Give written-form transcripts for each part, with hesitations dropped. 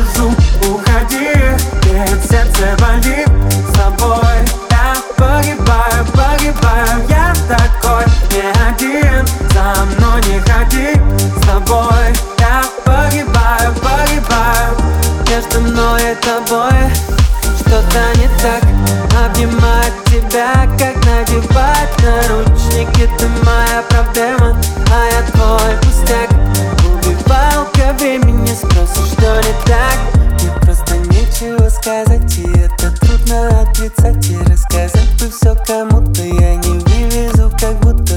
скажу, уходи, ведь сердце болит. С тобой я погибаю, погибаю. Я такой не один, за мной не ходи. С тобой я погибаю, погибаю. Между мной и тобой что-то не так. Обнимать тебя, как надевать наручники. Ты моя проблема, а я твой пустяк. Убивалка времени, спросишь, что не так. Мне просто нечего сказать, и это трудно отрицать. И рассказать бы все кому-то я не вывезу, как будто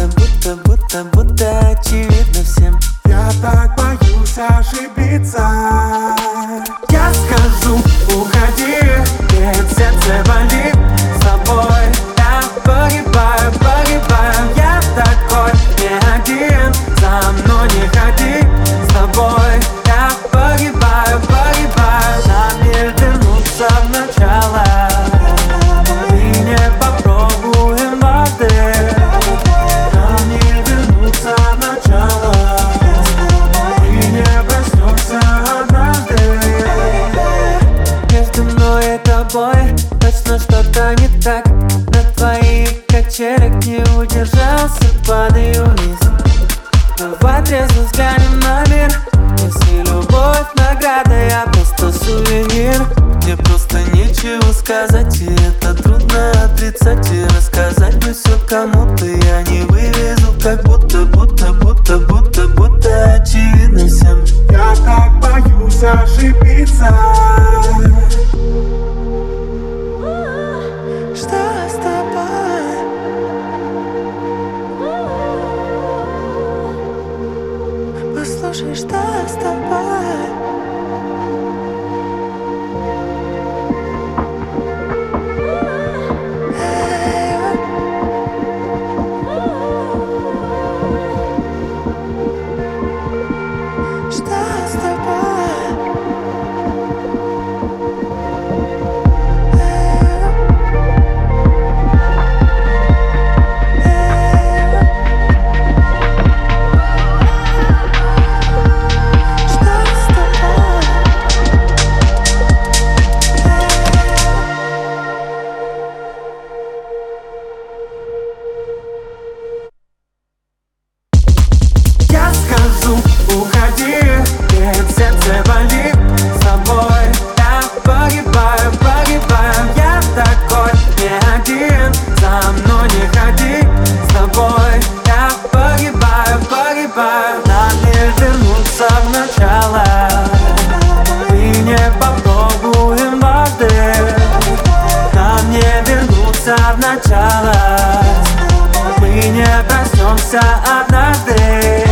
очевидно всем. Я так боюсь ошибиться. Я скажу, уходи, ведь сердце болит. С тобой я погибаю, погибаю. Я такой не один, за мной не ходи. С тобой я погибаю, погибаю. Нам не вернуться в начало, и не попробуем воды. Нам не вернуться в начало, и не проснемся однажды. Между мной и тобой точно что-то не так. На твоих качелях не удержался, падаю вниз. Давай трезво взглянем на мир. Если любовь награда, я просто сувенир. Мне просто нечего сказать, и это трудно отрицать. И рассказать бы все кому-то я не вывезу, как будто очевидно всем. Я так боюсь ошибиться. Что с тобой? Послушай, что с тобой? Что с тобой? Я скажу, уходи, ведь сердце болит. С тобой я погибаю, погибаю. Я такой не один, за мной не ходи. С тобой я погибаю, погибаю. Нам не вернуться в начало, и не попробуем воды. Нам не вернуться в начало, мы не проснемся однажды.